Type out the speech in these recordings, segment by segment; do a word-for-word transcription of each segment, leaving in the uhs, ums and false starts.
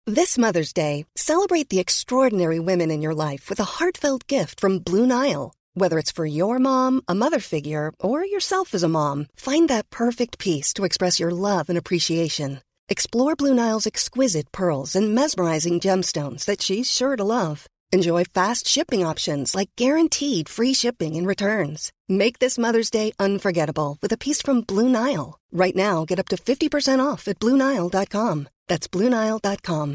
This Mother's Day, celebrate the extraordinary women in your life with a heartfelt gift from Blue Nile. Whether it's for your mom, a mother figure, or yourself as a mom, find that perfect piece to express your love and appreciation. Explore Blue Nile's exquisite pearls and mesmerizing gemstones that she's sure to love. Enjoy fast shipping options like guaranteed free shipping and returns. Make this Mother's Day unforgettable with a piece from Blue Nile. Right now, get up to fifty percent off at Blue Nile dot com. That's Blue Nile dot com.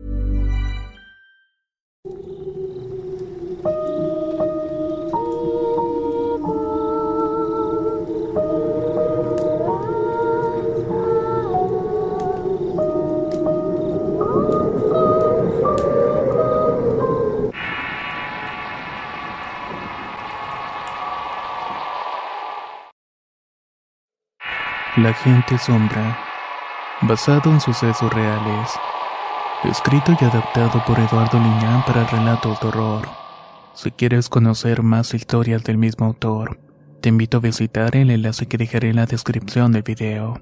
La Gente Sombra, basado en sucesos reales, escrito y adaptado por Eduardo Liñán para relatos de horror. Si quieres conocer más historias del mismo autor, te invito a visitar el enlace que dejaré en la descripción del video.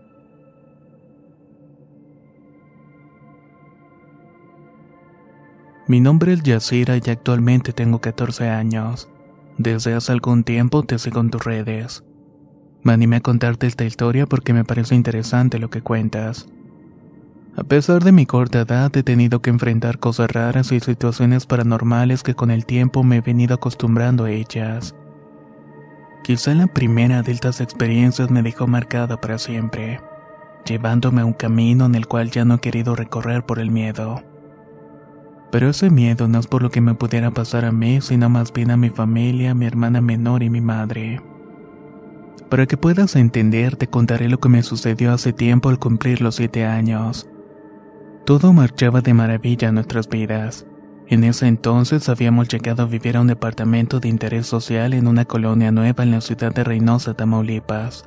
Mi nombre es Yacira y actualmente tengo catorce años. Desde hace algún tiempo te sigo en tus redes. Me animé a contarte esta historia porque me parece interesante lo que cuentas. A pesar de mi corta edad, he tenido que enfrentar cosas raras y situaciones paranormales que con el tiempo me he venido acostumbrando a ellas. Quizá la primera de estas experiencias me dejó marcada para siempre, llevándome a un camino en el cual ya no he querido recorrer por el miedo. Pero ese miedo no es por lo que me pudiera pasar a mí, sino más bien a mi familia, mi hermana menor y mi madre. Para que puedas entender, te contaré lo que me sucedió hace tiempo al cumplir los siete años. Todo marchaba de maravilla en nuestras vidas. En ese entonces habíamos llegado a vivir a un departamento de interés social en una colonia nueva en la ciudad de Reynosa, Tamaulipas.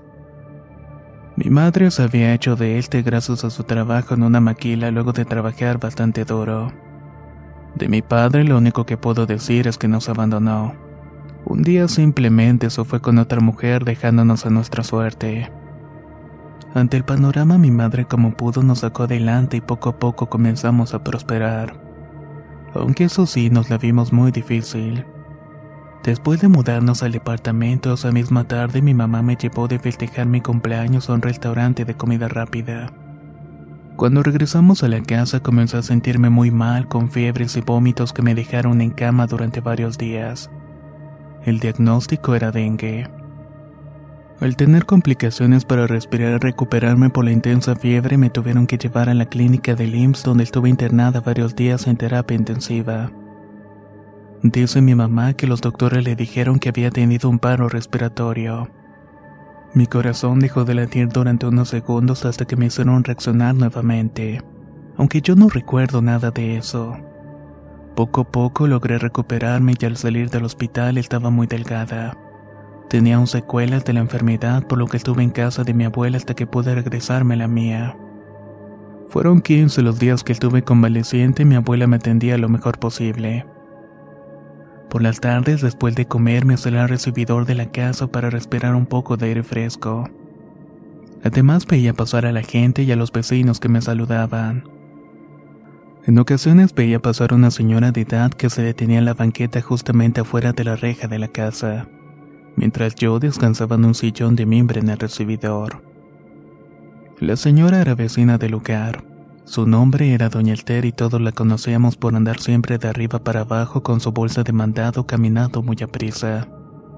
Mi madre se había hecho de este gracias a su trabajo en una maquila luego de trabajar bastante duro. De mi padre lo único que puedo decir es que nos abandonó. Un día simplemente se fue con otra mujer dejándonos a nuestra suerte. Ante el panorama mi madre como pudo nos sacó adelante y poco a poco comenzamos a prosperar. Aunque eso sí nos la vimos muy difícil. Después de mudarnos al departamento esa misma tarde mi mamá me llevó de festejar mi cumpleaños a un restaurante de comida rápida. Cuando regresamos a la casa comencé a sentirme muy mal con fiebres y vómitos que me dejaron en cama durante varios días. El diagnóstico era dengue. Al tener complicaciones para respirar y recuperarme por la intensa fiebre, me tuvieron que llevar a la clínica del I M S S donde estuve internada varios días en terapia intensiva. Dice mi mamá que los doctores le dijeron que había tenido un paro respiratorio. Mi corazón dejó de latir durante unos segundos hasta que me hicieron reaccionar nuevamente, aunque yo no recuerdo nada de eso. Poco a poco logré recuperarme y al salir del hospital estaba muy delgada. Tenía aún secuelas de la enfermedad por lo que estuve en casa de mi abuela hasta que pude regresarme a la mía. Fueron quince los días que estuve convaleciente y mi abuela me atendía lo mejor posible. Por las tardes después de comer me salí al recibidor de la casa para respirar un poco de aire fresco. Además veía pasar a la gente y a los vecinos que me saludaban. En ocasiones veía pasar a una señora de edad que se detenía en la banqueta justamente afuera de la reja de la casa, mientras yo descansaba en un sillón de mimbre en el recibidor. La señora era vecina del lugar. Su nombre era Doña Elter y todos la conocíamos por andar siempre de arriba para abajo con su bolsa de mandado caminando muy aprisa.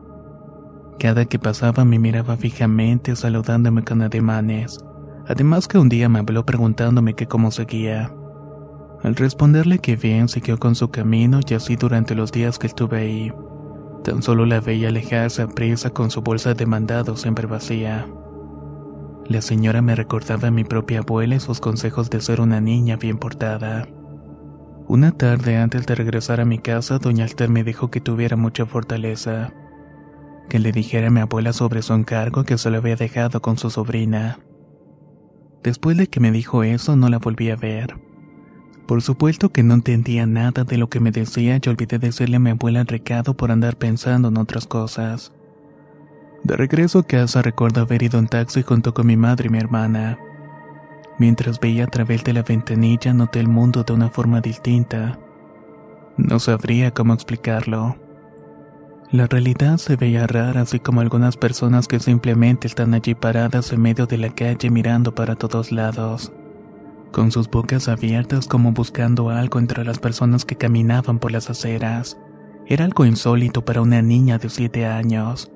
Cada que pasaba me miraba fijamente saludándome con ademanes, además que un día me habló preguntándome que cómo seguía. Al responderle que bien, siguió con su camino y así durante los días que estuve ahí. Tan solo la veía alejarse aprisa con su bolsa de mandado siempre vacía. La señora me recordaba a mi propia abuela y sus consejos de ser una niña bien portada. Una tarde antes de regresar a mi casa, Doña Elter me dijo que tuviera mucha fortaleza, que le dijera a mi abuela sobre su encargo que se lo había dejado con su sobrina. Después de que me dijo eso, no la volví a ver. Por supuesto que no entendía nada de lo que me decía y olvidé decirle a mi abuela el recado por andar pensando en otras cosas. De regreso a casa recuerdo haber ido en taxi junto con mi madre y mi hermana. Mientras veía a través de la ventanilla noté el mundo de una forma distinta. No sabría cómo explicarlo. La realidad se veía rara, así como algunas personas que simplemente están allí paradas en medio de la calle mirando para todos lados, con sus bocas abiertas como buscando algo entre las personas que caminaban por las aceras. Era algo insólito para una niña de siete años.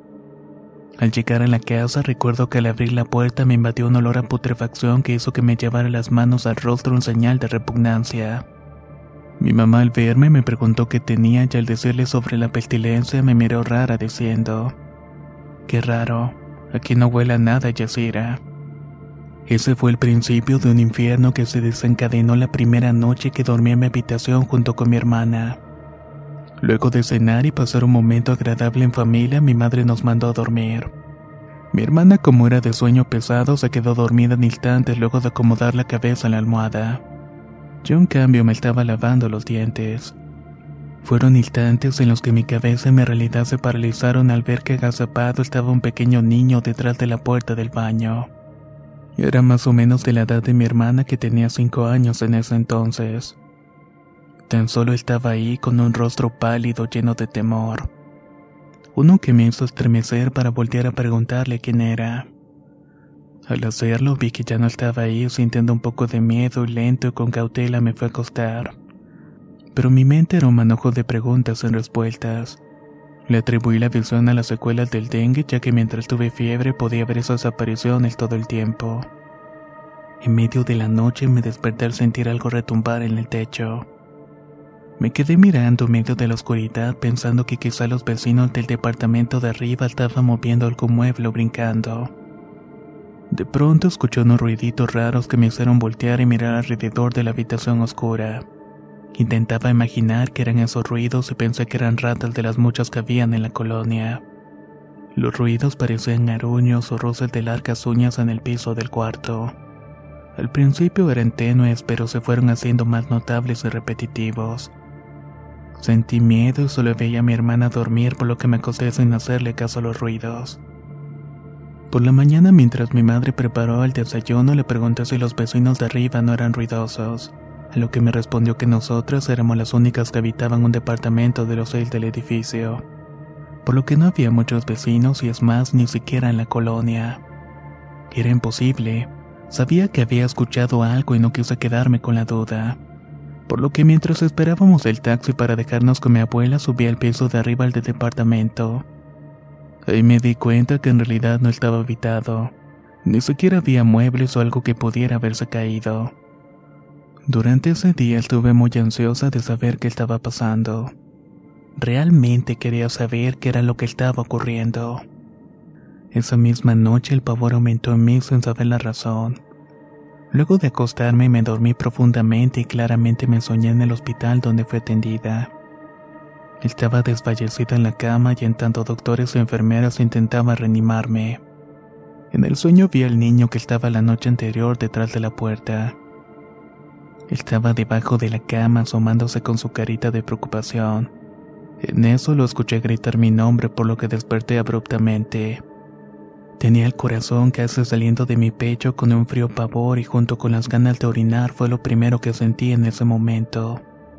Al llegar a la casa recuerdo que al abrir la puerta me invadió un olor a putrefacción que hizo que me llevara las manos al rostro en señal de repugnancia. Mi mamá al verme me preguntó qué tenía y al decirle sobre la pestilencia me miró rara diciendo: «Qué raro, aquí no huele a nada, Yasira». Ese fue el principio de un infierno que se desencadenó la primera noche que dormí en mi habitación junto con mi hermana. Luego de cenar y pasar un momento agradable en familia, mi madre nos mandó a dormir. Mi hermana, como era de sueño pesado, se quedó dormida en instantes luego de acomodar la cabeza en la almohada. Yo en cambio me estaba lavando los dientes. Fueron instantes en los que mi cabeza y mi realidad se paralizaron al ver que agazapado estaba un pequeño niño detrás de la puerta del baño. Era más o menos de la edad de mi hermana, que tenía cinco años en ese entonces. Tan solo estaba ahí con un rostro pálido lleno de temor. Uno que me hizo estremecer para voltear a preguntarle quién era. Al hacerlo vi que ya no estaba ahí, sintiendo un poco de miedo y lento y con cautela me fue a acostar. Pero mi mente era un manojo de preguntas sin respuestas. Le atribuí la visión a las secuelas del dengue, ya que mientras tuve fiebre podía ver esas apariciones todo el tiempo. En medio de la noche me desperté al sentir algo retumbar en el techo. Me quedé mirando en medio de la oscuridad pensando que quizá los vecinos del departamento de arriba estaban moviendo algún mueble o brincando. De pronto escuché unos ruiditos raros que me hicieron voltear y mirar alrededor de la habitación oscura. Intentaba imaginar qué eran esos ruidos y pensé que eran ratas de las muchas que habían en la colonia. Los ruidos parecían aruños o roces de largas uñas en el piso del cuarto. Al principio eran tenues, pero se fueron haciendo más notables y repetitivos. Sentí miedo y solo veía a mi hermana dormir, por lo que me acosté sin hacerle caso a los ruidos. Por la mañana, mientras mi madre preparó el desayuno, le pregunté si los vecinos de arriba no eran ruidosos, a lo que me respondió que nosotras éramos las únicas que habitaban un departamento de los seis del edificio, por lo que no había muchos vecinos y es más, ni siquiera en la colonia. Era imposible. Sabía que había escuchado algo y no quise quedarme con la duda, por lo que mientras esperábamos el taxi para dejarnos con mi abuela, subí al piso de arriba del departamento. Ahí me di cuenta que en realidad no estaba habitado, ni siquiera había muebles o algo que pudiera haberse caído. Durante ese día estuve muy ansiosa de saber qué estaba pasando. Realmente quería saber qué era lo que estaba ocurriendo. Esa misma noche el pavor aumentó en mí sin saber la razón. Luego de acostarme me dormí profundamente y claramente me soñé en el hospital donde fui atendida. Estaba desfallecida en la cama y en tanto doctores y enfermeras intentaban reanimarme. En el sueño vi al niño que estaba la noche anterior detrás de la puerta. Estaba debajo de la cama asomándose con su carita de preocupación. En eso lo escuché gritar mi nombre, por lo que desperté abruptamente. Tenía el corazón casi saliendo de mi pecho con un frío pavor y junto con las ganas de orinar fue lo primero que sentí en ese momento.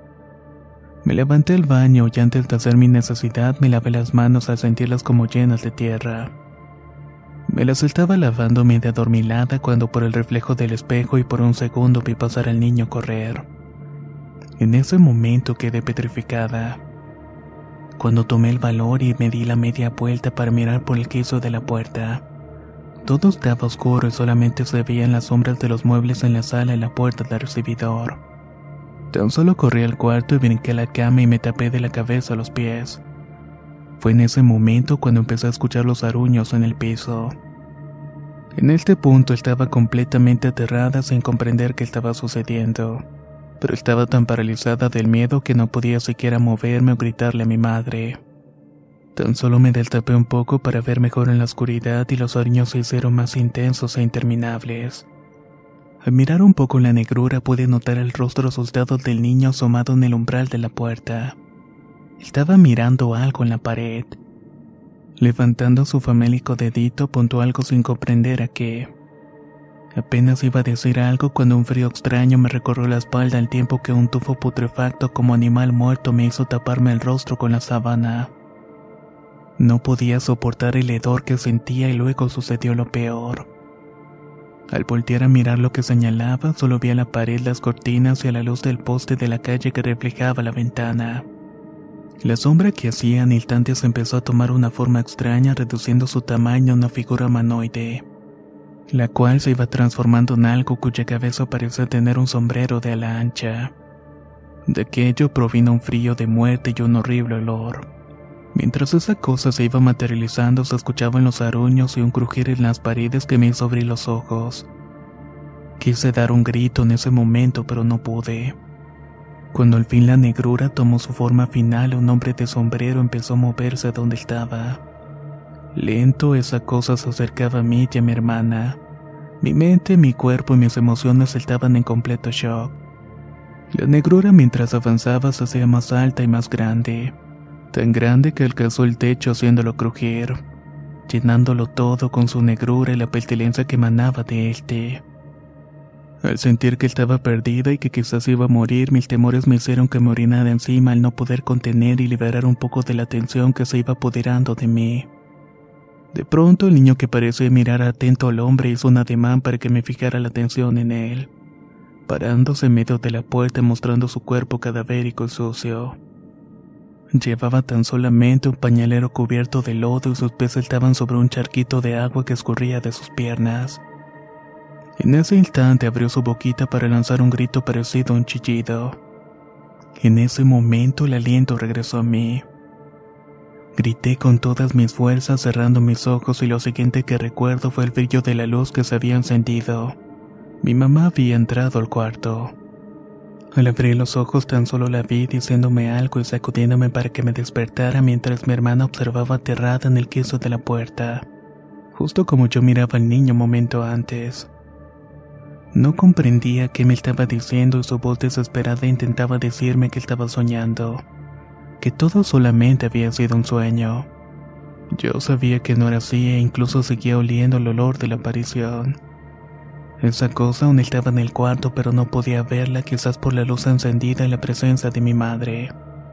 Me levanté al baño y antes de hacer mi necesidad me lavé las manos al sentirlas como llenas de tierra. Me las estaba lavando medio adormilada cuando por el reflejo del espejo y por un segundo vi pasar al niño correr. En ese momento quedé petrificada. Cuando tomé el valor y me di la media vuelta para mirar por el quicio de la puerta, todo estaba oscuro y solamente se veían las sombras de los muebles en la sala y la puerta del recibidor. Tan solo corrí al cuarto y brinqué a la cama y me tapé de la cabeza a los pies. Fue en ese momento cuando empecé a escuchar los aruños en el piso. En este punto estaba completamente aterrada sin comprender qué estaba sucediendo, pero estaba tan paralizada del miedo que no podía siquiera moverme o gritarle a mi madre. Tan solo me destapé un poco para ver mejor en la oscuridad y los aruños se hicieron más intensos e interminables. Al mirar un poco en la negrura pude notar el rostro asustado del niño asomado en el umbral de la puerta. Estaba mirando algo en la pared. Levantando su famélico dedito apuntó algo sin comprender a qué. Apenas iba a decir algo cuando un frío extraño me recorrió la espalda al tiempo que un tufo putrefacto como animal muerto me hizo taparme el rostro con la sábana. No podía soportar el hedor que sentía y luego sucedió lo peor. Al voltear a mirar lo que señalaba, solo vi a la pared, las cortinas y a la luz del poste de la calle que reflejaba la ventana. La sombra que hacía en instantes empezó a tomar una forma extraña, reduciendo su tamaño a una figura humanoide, la cual se iba transformando en algo cuya cabeza parecía tener un sombrero de ala ancha. De aquello provino un frío de muerte y un horrible olor. Mientras esa cosa se iba materializando, se escuchaban los aruños y un crujir en las paredes que me hizo abrir los ojos. Quise dar un grito en ese momento, pero no pude. Cuando al fin la negrura tomó su forma final, un hombre de sombrero empezó a moverse donde estaba. Lento, esa cosa se acercaba a mí y a mi hermana. Mi mente, mi cuerpo y mis emociones estaban en completo shock. La negrura mientras avanzaba se hacía más alta y más grande. Tan grande que alcanzó el techo haciéndolo crujir, llenándolo todo con su negrura y la pestilencia que emanaba de éste. Al sentir que estaba perdida y que quizás iba a morir, mis temores me hicieron que me orinara encima al no poder contener y liberar un poco de la tensión que se iba apoderando de mí. De pronto el niño que parecía mirar atento al hombre hizo un ademán para que me fijara la atención en él, parándose en medio de la puerta mostrando su cuerpo cadavérico y sucio. Llevaba tan solamente un pañalero cubierto de lodo y sus pies estaban sobre un charquito de agua que escurría de sus piernas. En ese instante abrió su boquita para lanzar un grito parecido a un chillido. En ese momento el aliento regresó a mí. Grité con todas mis fuerzas cerrando mis ojos y lo siguiente que recuerdo fue el brillo de la luz que se había encendido. Mi mamá había entrado al cuarto. Al abrir los ojos tan solo la vi diciéndome algo y sacudiéndome para que me despertara mientras mi hermana observaba aterrada en el queso de la puerta, justo como yo miraba al niño un momento antes. No comprendía qué me estaba diciendo y su voz desesperada intentaba decirme que estaba soñando, que todo solamente había sido un sueño. Yo sabía que no era así e incluso seguía oliendo el olor de la aparición. Esa cosa aún estaba en el cuarto, pero no podía verla, quizás por la luz encendida y la presencia de mi madre.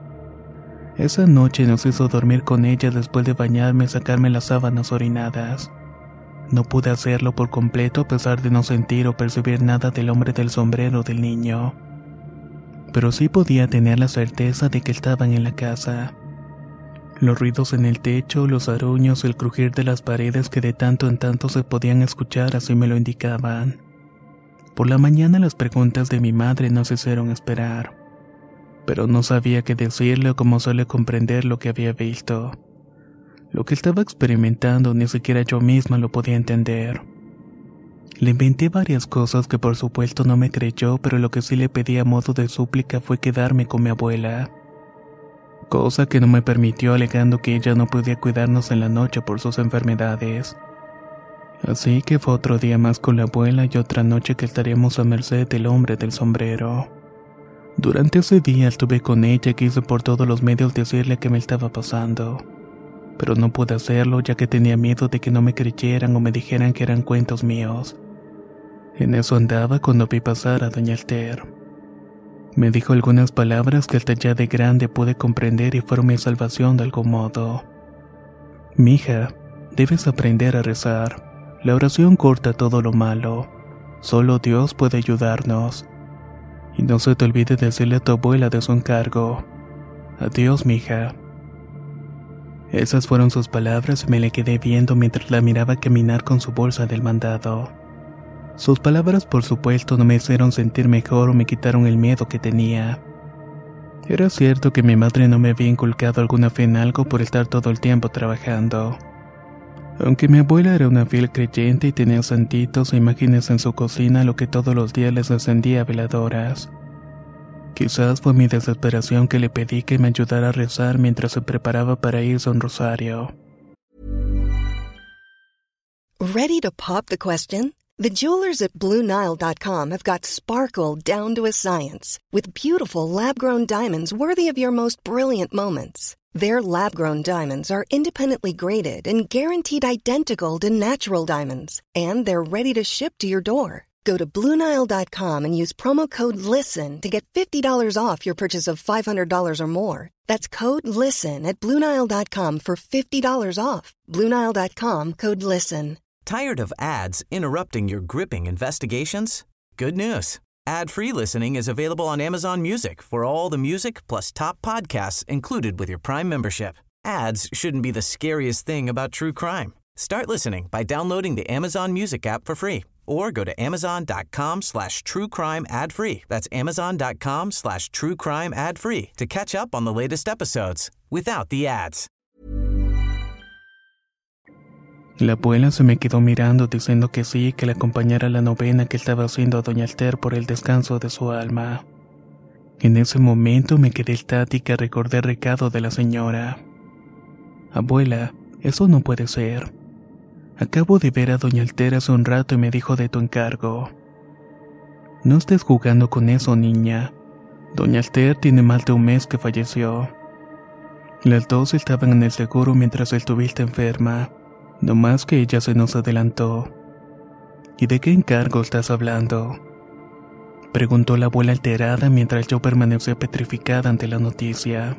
Esa noche nos hizo dormir con ella después de bañarme y sacarme las sábanas orinadas. No pude hacerlo por completo a pesar de no sentir o percibir nada del hombre del sombrero del niño. Pero sí podía tener la certeza de que estaban en la casa. Los ruidos en el techo, los aruños y el crujir de las paredes que de tanto en tanto se podían escuchar así me lo indicaban. Por la mañana las preguntas de mi madre no se hicieron esperar, pero no sabía qué decirle o cómo suele comprender lo que había visto. Lo que estaba experimentando ni siquiera yo misma lo podía entender. Le inventé varias cosas que por supuesto no me creyó, pero lo que sí le pedí a modo de súplica fue quedarme con mi abuela. Cosa que no me permitió alegando que ella no podía cuidarnos en la noche por sus enfermedades. Así que fue otro día más con la abuela y otra noche que estaríamos a merced del hombre del sombrero. Durante ese día estuve con ella y quise por todos los medios decirle qué me estaba pasando, pero no pude hacerlo ya que tenía miedo de que no me creyeran o me dijeran que eran cuentos míos. En eso andaba cuando vi pasar a doña Esther. Me dijo algunas palabras que hasta ya de grande pude comprender y fueron mi salvación de algún modo. Mija, debes aprender a rezar. La oración corta todo lo malo. Solo Dios puede ayudarnos. Y no se te olvide decirle a tu abuela de su encargo. Adiós, mija. Esas fueron sus palabras y me le quedé viendo mientras la miraba caminar con su bolsa del mandado. Sus palabras por supuesto no me hicieron sentir mejor o me quitaron el miedo que tenía. Era cierto que mi madre no me había inculcado alguna fe en algo por estar todo el tiempo trabajando. Aunque mi abuela era una fiel creyente y tenía santitos e imágenes en su cocina, lo que todos los días les encendía veladoras. Quizás fue mi desesperación que le pedí que me ayudara a rezar mientras se preparaba para irse a un rosario. Ready to pop the question? The jewelers at Blue Nile dot com have got sparkle down to a science with beautiful lab-grown diamonds worthy of your most brilliant moments. Their lab-grown diamonds are independently graded and guaranteed identical to natural diamonds, and they're ready to ship to your door. Go to Blue Nile dot com and use promo code LISTEN to get fifty dollars off your purchase of five hundred dollars or more. That's code LISTEN at Blue Nile dot com for fifty dollars off. Blue Nile dot com, code LISTEN. Tired of ads interrupting your gripping investigations? Good news. Ad-free listening is available on Amazon Music for all the music plus top podcasts included with your Prime membership. Ads shouldn't be the scariest thing about true crime. Start listening by downloading the Amazon Music app for free or go to amazon.com slash true crime ad free. That's amazon.com slash true crime ad free to catch up on the latest episodes without the ads. La abuela se me quedó mirando diciendo que sí, que le acompañara a la novena que estaba haciendo a doña Esther por el descanso de su alma. En ese momento me quedé estática y recordé el recado de la señora. Abuela, eso no puede ser. Acabo de ver a doña Esther hace un rato y me dijo de tu encargo. No estés jugando con eso, niña. Doña Esther tiene más de un mes que falleció. Las dos estaban en el seguro mientras estuviste enferma. No más que ella se nos adelantó. ¿Y de qué encargo estás hablando?, preguntó la abuela alterada mientras yo permanecía petrificada ante la noticia.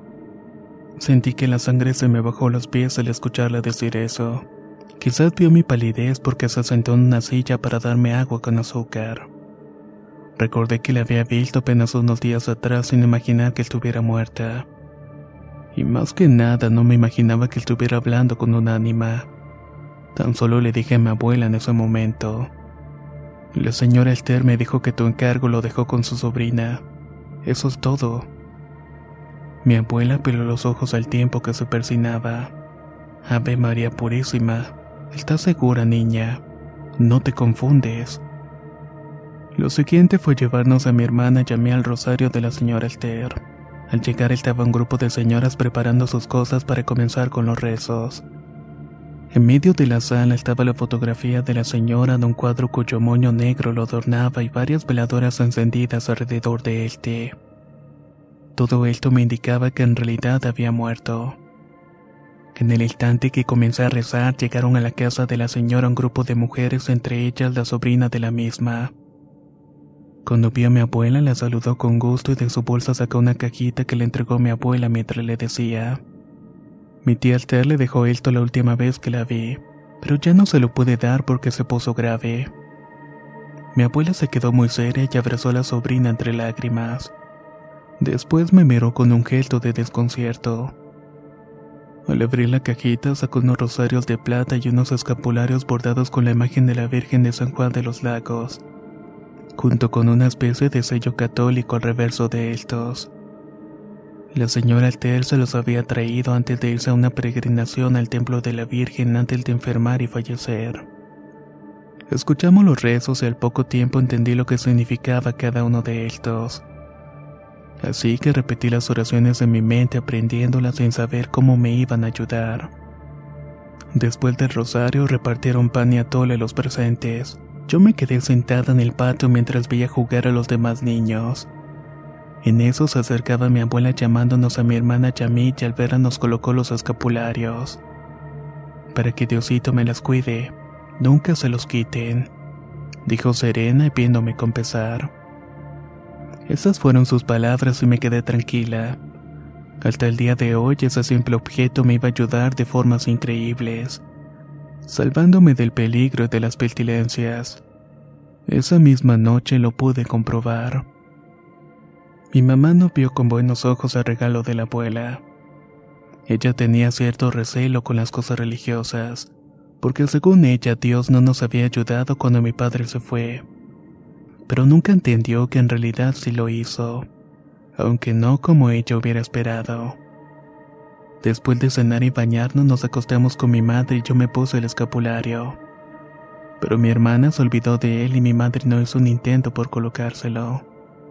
Sentí que la sangre se me bajó los pies al escucharla decir eso. Quizás vio mi palidez porque se sentó en una silla para darme agua con azúcar. Recordé que la había visto apenas unos días atrás sin imaginar que estuviera muerta. Y más que nada no me imaginaba que estuviera hablando con un ánima. Tan solo le dije a mi abuela en ese momento. La señora Esther me dijo que tu encargo lo dejó con su sobrina. Eso es todo. Mi abuela peló los ojos al tiempo que se persinaba. Ave María Purísima, ¿estás segura, niña? No te confundes. Lo siguiente fue llevarnos a mi hermana y a mí al rosario de la señora Esther. Al llegar estaba un grupo de señoras preparando sus cosas para comenzar con los rezos. En medio de la sala estaba la fotografía de la señora de un cuadro cuyo moño negro lo adornaba y varias veladoras encendidas alrededor de éste. Todo esto me indicaba que en realidad había muerto. En el instante que comencé a rezar, llegaron a la casa de la señora un grupo de mujeres, entre ellas la sobrina de la misma. Cuando vio a mi abuela, la saludó con gusto y de su bolsa sacó una cajita que le entregó mi abuela mientras le decía: mi tía Esther le dejó esto la última vez que la vi, pero ya no se lo pude dar porque se puso grave. Mi abuela se quedó muy seria y abrazó a la sobrina entre lágrimas. Después me miró con un gesto de desconcierto. Al abrir la cajita sacó unos rosarios de plata y unos escapularios bordados con la imagen de la Virgen de San Juan de los Lagos, junto con una especie de sello católico al reverso de estos. La señora Esther se los había traído antes de irse a una peregrinación al templo de la Virgen antes de enfermar y fallecer. Escuchamos los rezos y al poco tiempo entendí lo que significaba cada uno de estos. Así que repetí las oraciones en mi mente aprendiéndolas sin saber cómo me iban a ayudar. Después del rosario repartieron pan y atole a los presentes. Yo me quedé sentada en el patio mientras veía jugar a los demás niños. En eso se acercaba mi abuela llamándonos a mi hermana y a mí y al verla nos colocó los escapularios. Para que Diosito me las cuide, nunca se los quiten, dijo serena y viéndome con pesar. Esas fueron sus palabras y me quedé tranquila. Hasta el día de hoy ese simple objeto me iba a ayudar de formas increíbles, salvándome del peligro y de las pestilencias. Esa misma noche lo pude comprobar. Mi mamá no vio con buenos ojos el regalo de la abuela. Ella tenía cierto recelo con las cosas religiosas, porque según ella Dios no nos había ayudado cuando mi padre se fue. Pero nunca entendió que en realidad sí lo hizo, aunque no como ella hubiera esperado. Después de cenar y bañarnos nos acostamos con mi madre y yo me puse el escapulario. Pero mi hermana se olvidó de él y mi madre no hizo un intento por colocárselo.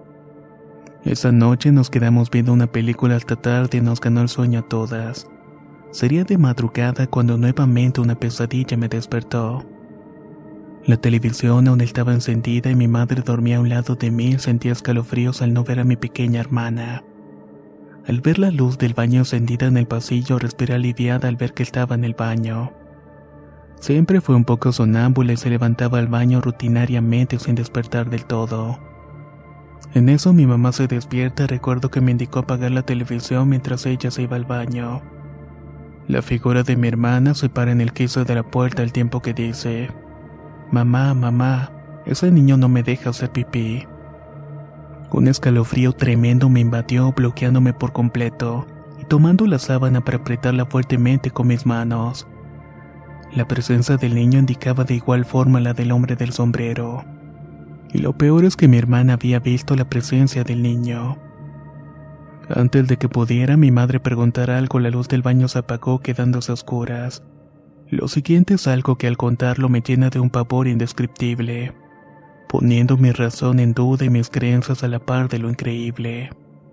Esa noche nos quedamos viendo una película hasta tarde y nos ganó el sueño a todas. Sería de madrugada cuando nuevamente una pesadilla me despertó. La televisión aún estaba encendida y mi madre dormía a un lado de mí y sentía escalofríos al no ver a mi pequeña hermana. Al ver la luz del baño encendida en el pasillo, respiré aliviada al ver que estaba en el baño. Siempre fue un poco sonámbula y se levantaba al baño rutinariamente sin despertar del todo. En eso mi mamá se despierta y recuerdo que me indicó apagar la televisión mientras ella se iba al baño. La figura de mi hermana se para en el quicio de la puerta al tiempo que dice: «Mamá, mamá, ese niño no me deja hacer pipí». Un escalofrío tremendo me invadió, bloqueándome por completo y tomando la sábana para apretarla fuertemente con mis manos. La presencia del niño indicaba de igual forma la del hombre del sombrero. Y lo peor es que mi hermana había visto la presencia del niño. Antes de que pudiera mi madre preguntar algo, la luz del baño se apagó, quedándose a oscuras. Lo siguiente es algo que al contarlo me llena de un pavor indescriptible, poniendo mi razón en duda y mis creencias a la par de lo increíble.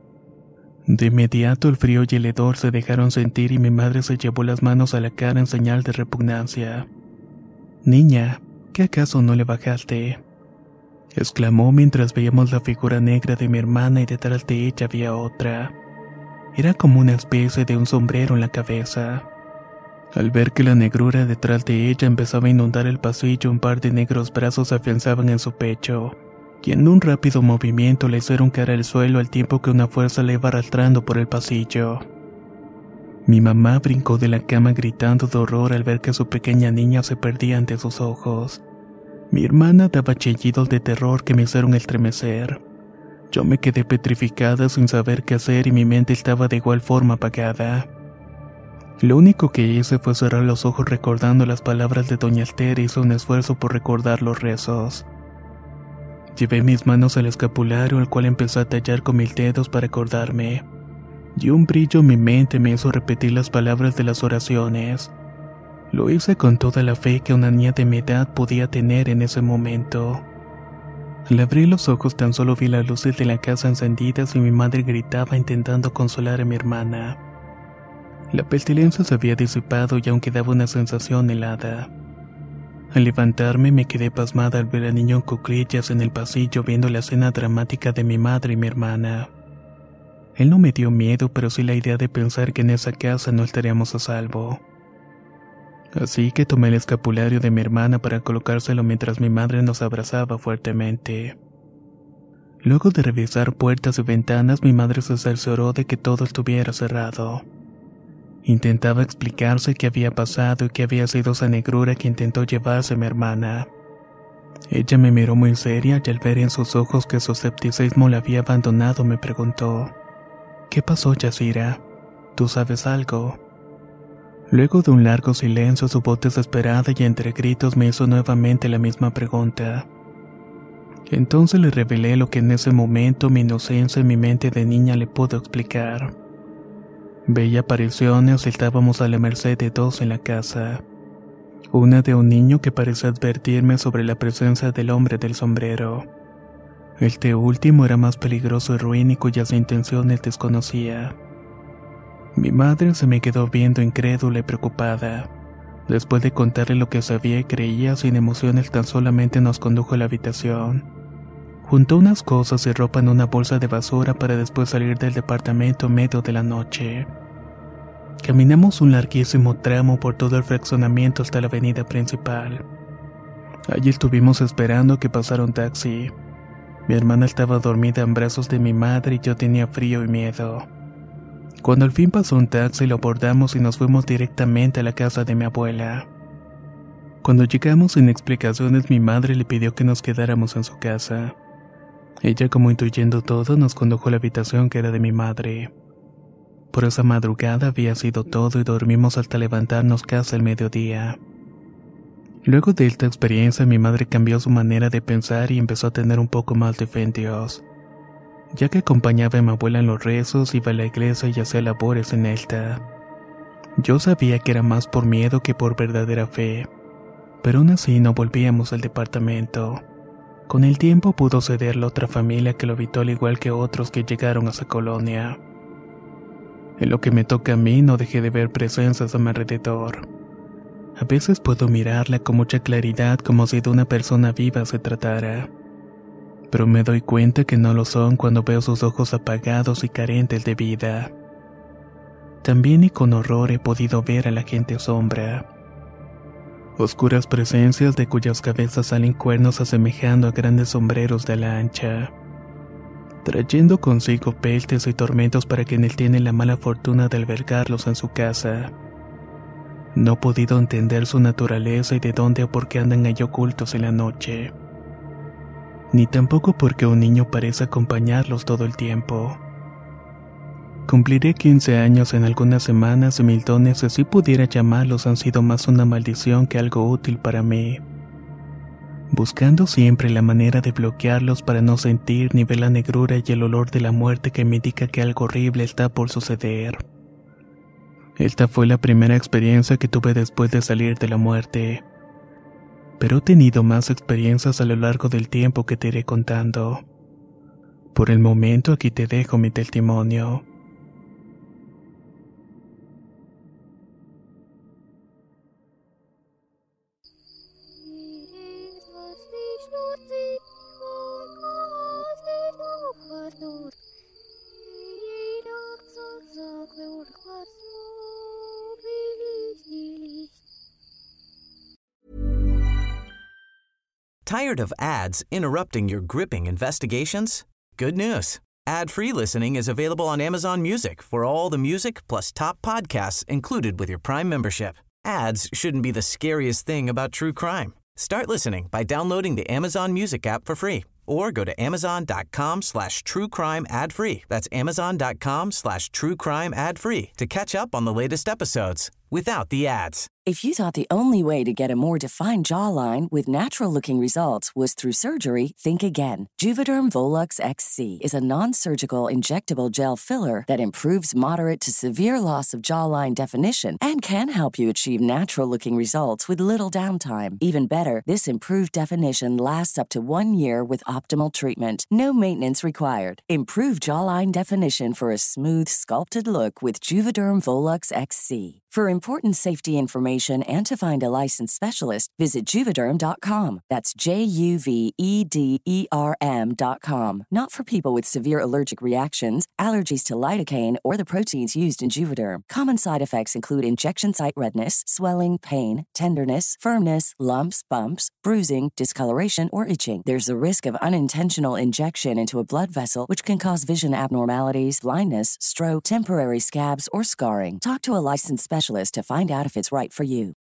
De inmediato el frío y el hedor se dejaron sentir y mi madre se llevó las manos a la cara en señal de repugnancia. «Niña, ¿qué acaso no le bajaste?», exclamó mientras veíamos la figura negra de mi hermana y detrás de ella había otra. Era como una especie de un sombrero en la cabeza. Al ver que la negrura detrás de ella empezaba a inundar el pasillo, un par de negros brazos se afianzaban en su pecho, y en un rápido movimiento le hicieron caer al suelo al tiempo que una fuerza le iba arrastrando por el pasillo. Mi mamá brincó de la cama gritando de horror al ver que su pequeña niña se perdía ante sus ojos. Mi hermana daba chillidos de terror que me hicieron estremecer. Yo me quedé petrificada sin saber qué hacer y mi mente estaba de igual forma apagada. Lo único que hice fue cerrar los ojos recordando las palabras de doña Esther y hice un esfuerzo por recordar los rezos. Llevé mis manos al escapulario, al cual empecé a tallar con mis dedos para acordarme, y un brillo en mi mente me hizo repetir las palabras de las oraciones. Lo hice con toda la fe que una niña de mi edad podía tener en ese momento. Al abrir los ojos tan solo vi las luces de la casa encendidas y mi madre gritaba intentando consolar a mi hermana. La pestilencia se había disipado y aún quedaba una sensación helada. Al levantarme me quedé pasmada al ver al niño en cuclillas en el pasillo viendo la escena dramática de mi madre y mi hermana. Él no me dio miedo, pero sí la idea de pensar que en esa casa no estaríamos a salvo. Así que tomé el escapulario de mi hermana para colocárselo mientras mi madre nos abrazaba fuertemente. Luego de revisar puertas y ventanas, mi madre se cercioró de que todo estuviera cerrado. Intentaba explicarse qué había pasado y que había sido esa negrura que intentó llevarse a mi hermana. Ella me miró muy seria y al ver en sus ojos que su escepticismo la había abandonado me preguntó: «¿Qué pasó, Yasira? ¿Tú sabes algo?». Luego de un largo silencio, su voz desesperada y entre gritos me hizo nuevamente la misma pregunta. Entonces le revelé lo que en ese momento mi inocencia y mi mente de niña le pudo explicar. Veía apariciones y estábamos a la merced de dos en la casa. Una de un niño que parecía advertirme sobre la presencia del hombre del sombrero. Este último era más peligroso y ruin y cuyas intenciones desconocía. Mi madre se me quedó viendo incrédula y preocupada. Después de contarle lo que sabía y creía, sin emociones tan solamente nos condujo a la habitación. Juntó unas cosas y ropa en una bolsa de basura para después salir del departamento en medio de la noche. Caminamos un larguísimo tramo por todo el fraccionamiento hasta la avenida principal. Allí estuvimos esperando que pasara un taxi. Mi hermana estaba dormida en brazos de mi madre y yo tenía frío y miedo. Cuando al fin pasó un taxi lo abordamos y nos fuimos directamente a la casa de mi abuela. Cuando llegamos sin explicaciones mi madre le pidió que nos quedáramos en su casa. Ella, como intuyendo todo, nos condujo a la habitación que era de mi madre. Por esa madrugada había sido todo y dormimos hasta levantarnos casi al mediodía. Luego de esta experiencia mi madre cambió su manera de pensar y empezó a tener un poco más de fe en Dios. Ya que acompañaba a mi abuela en los rezos, iba a la iglesia y hacía labores en esta. Yo sabía que era más por miedo que por verdadera fe, pero aún así no volvíamos al departamento. Con el tiempo pudo ceder la otra familia que lo habitó al igual que otros que llegaron a esa colonia. En lo que me toca a mí no dejé de ver presencias a mi alrededor. A veces puedo mirarla con mucha claridad como si de una persona viva se tratara. Pero me doy cuenta que no lo son cuando veo sus ojos apagados y carentes de vida. También y con horror he podido ver a la gente sombra. Oscuras presencias de cuyas cabezas salen cuernos asemejando a grandes sombreros de ala ancha, trayendo consigo peltes y tormentos para quienes tienen la mala fortuna de albergarlos en su casa. No he podido entender su naturaleza y de dónde o por qué andan ahí ocultos en la noche. Ni tampoco porque un niño parece acompañarlos todo el tiempo. Cumpliré quince años en algunas semanas y mis dones, si así pudiera llamarlos, han sido más una maldición que algo útil para mí. Buscando siempre la manera de bloquearlos para no sentir ni ver la negrura y el olor de la muerte que me indica que algo horrible está por suceder. Esta fue la primera experiencia que tuve después de salir de la muerte. Pero he tenido más experiencias a lo largo del tiempo que te iré contando. Por el momento aquí te dejo mi testimonio. Tired of ads interrupting your gripping investigations? Good news. Ad-free listening is available on Amazon Music for all the music plus top podcasts included with your Prime membership. Ads shouldn't be the scariest thing about true crime. Start listening by downloading the Amazon Music app for free or go to amazon.com slash true crime ad free. That's amazon.com slash true crime ad free to catch up on the latest episodes without the ads. If you thought the only way to get a more defined jawline with natural-looking results was through surgery, think again. Juvederm Volux X C is a non-surgical injectable gel filler that improves moderate to severe loss of jawline definition and can help you achieve natural-looking results with little downtime. Even better, this improved definition lasts up to one year with optimal treatment. No maintenance required. Improve jawline definition for a smooth, sculpted look with Juvederm Volux X C. For important safety information and to find a licensed specialist, visit Juvederm dot com. That's J U V E D E R M dot com. Not for people with severe allergic reactions, allergies to lidocaine, or the proteins used in Juvederm. Common side effects include injection site redness, swelling, pain, tenderness, firmness, lumps, bumps, bruising, discoloration, or itching. There's a risk of unintentional injection into a blood vessel, which can cause vision abnormalities, blindness, stroke, temporary scabs, or scarring. Talk to a licensed specialist to find out if it's right for you.